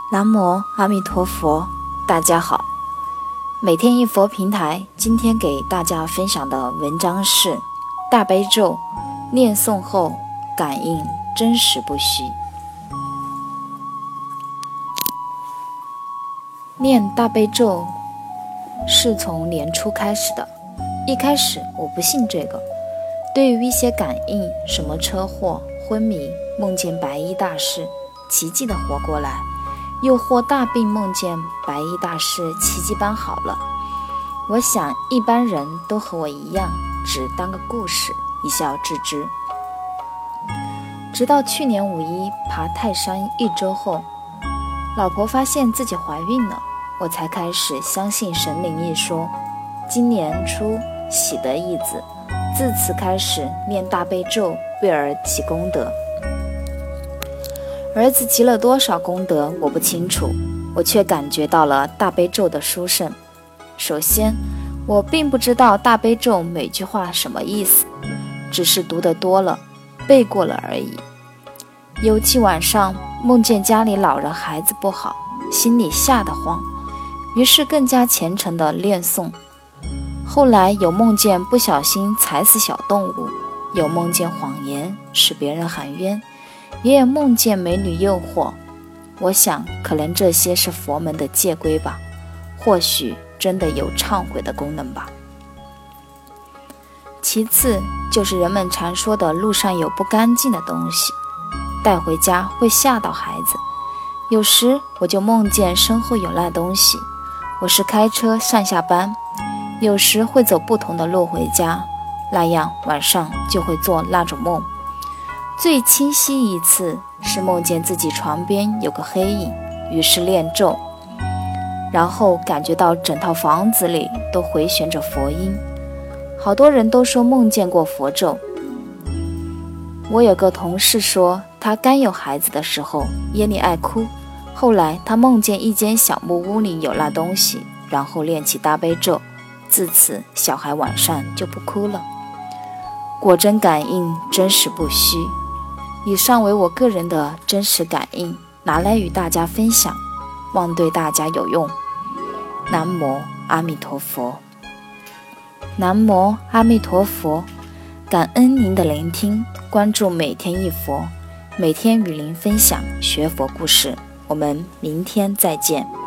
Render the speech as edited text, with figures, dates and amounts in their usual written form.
南无阿弥陀佛，大家好。每天一佛平台，今天给大家分享的文章是大悲咒念诵后感应真实不虚。念大悲咒是从年初开始的，一开始我不信这个，对于一些感应，什么车祸、昏迷、梦见白衣大士奇迹的活过来，又或大病梦见白衣大士奇迹般好了，我想一般人都和我一样，只当个故事一笑置之。直到去年5·1爬泰山1周后，老婆发现自己怀孕了，我才开始相信神灵一说。今年初喜得一子，自此开始念大悲咒为儿积功德。儿子积了多少功德我不清楚，我却感觉到了大悲咒的殊胜。首先，我并不知道大悲咒每句话什么意思，只是读得多了，背过了而已。有期晚上梦见家里老人孩子不好，心里吓得慌，于是更加虔诚地念诵。后来有梦见不小心踩死小动物，有梦见谎言使别人含冤，也有梦见美女诱惑。我想可能这些是佛门的戒规吧，或许真的有忏悔的功能吧。其次就是人们常说的路上有不干净的东西，带回家会吓到孩子。有时我就梦见身后有那东西，我是开车上下班，有时会走不同的路回家，那样晚上就会做那种梦。最清晰一次是梦见自己床边有个黑影，于是念咒，然后感觉到整套房子里都回旋着佛音。好多人都说梦见过佛咒。我有个同事说，他刚有孩子的时候夜里爱哭，后来他梦见一间小木屋里有那东西，然后念起大悲咒，自此小孩晚上就不哭了。果真感应真实不虚。以上为我个人的真实感应，拿来与大家分享，望对大家有用。南无阿弥陀佛。南无阿弥陀佛。感恩您的聆听，关注每天一佛，每天与您分享学佛故事。我们明天再见。